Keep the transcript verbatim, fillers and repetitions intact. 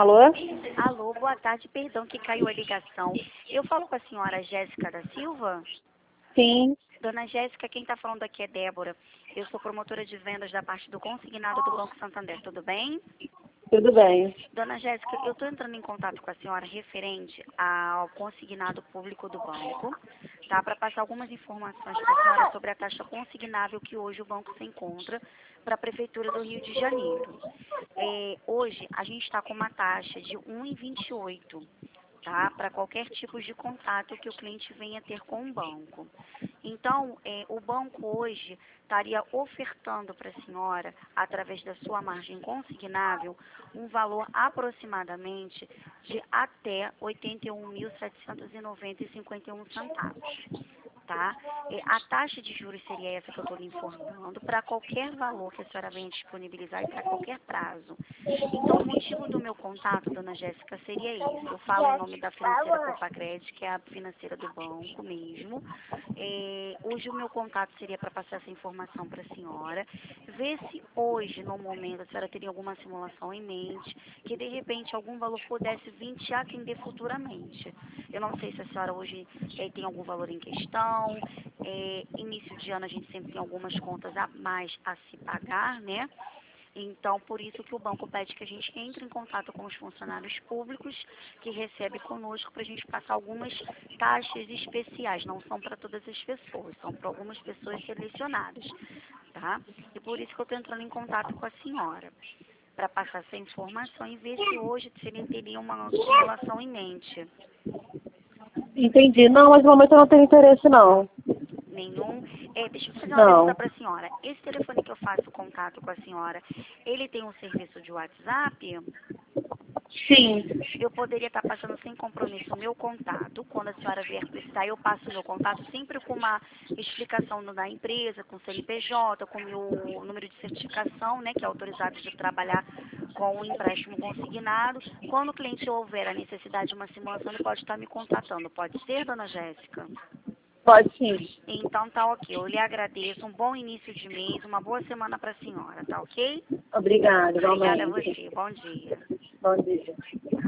Alô? Alô, boa tarde, perdão que caiu a ligação. Eu falo com a senhora Jéssica da Silva? Sim. Dona Jéssica, quem está falando aqui é Débora. Eu sou promotora de vendas da parte do consignado do Banco Santander, tudo bem? Tudo bem. Dona Jéssica, eu estou entrando em contato com a senhora referente ao consignado público do banco, tá? Para passar algumas informações para a senhora sobre a taxa consignável que hoje o banco se encontra para a Prefeitura do Rio de Janeiro. É, hoje a gente está com uma taxa de um vírgula vinte e oito, tá? Para qualquer tipo de contato que o cliente venha ter com o banco. Então, é, o banco hoje estaria ofertando para a senhora, através da sua margem consignável, um valor aproximadamente de até oitenta e um mil setecentos e noventa e vírgula cinquenta e um centavos. Tá? É, a taxa de juros seria essa que eu estou lhe informando, para qualquer valor que a senhora venha disponibilizar e para qualquer prazo. Então, o motivo do meu contato, dona Jéssica, seria esse. Eu falo em nome da financeira Copacred, que é a financeira do banco mesmo. É, hoje o meu contato seria para passar essa informação para a senhora, ver se hoje, no momento, a senhora teria alguma simulação em mente, que de repente algum valor pudesse vir te atender futuramente. Eu não sei se a senhora hoje é, tem algum valor em questão. É, início de ano a gente sempre tem algumas contas a mais a se pagar, né? Então, por isso que o banco pede que a gente entre em contato com os funcionários públicos que recebem conosco para a gente passar algumas taxas especiais. Não são para todas as pessoas, são para algumas pessoas selecionadas, tá? E por isso que eu estou entrando em contato com a senhora, para passar essa informação e ver se hoje ele teria uma simulação em mente. Entendi. Não, mas no momento eu não tenho interesse, não. Nenhum. É, deixa eu fazer uma Não. pergunta para a senhora. Esse telefone que eu faço contato com a senhora, ele tem um serviço de WhatsApp? Sim. Eu poderia estar passando sem compromisso o meu contato. Quando a senhora vier precisar, eu passo o meu contato sempre com uma explicação da empresa, com o C N P J, com o meu número de certificação, né, que é autorizado de trabalhar com o empréstimo consignado. Quando o cliente houver a necessidade de uma simulação, ele pode estar me contatando. Pode ser, dona Jéssica? Pode sim. Então tá ok. Eu lhe agradeço. Um bom início de mês, uma boa semana para a senhora, tá ok? Obrigada, Obrigada a igualmente. você. Bom dia. Bom dia.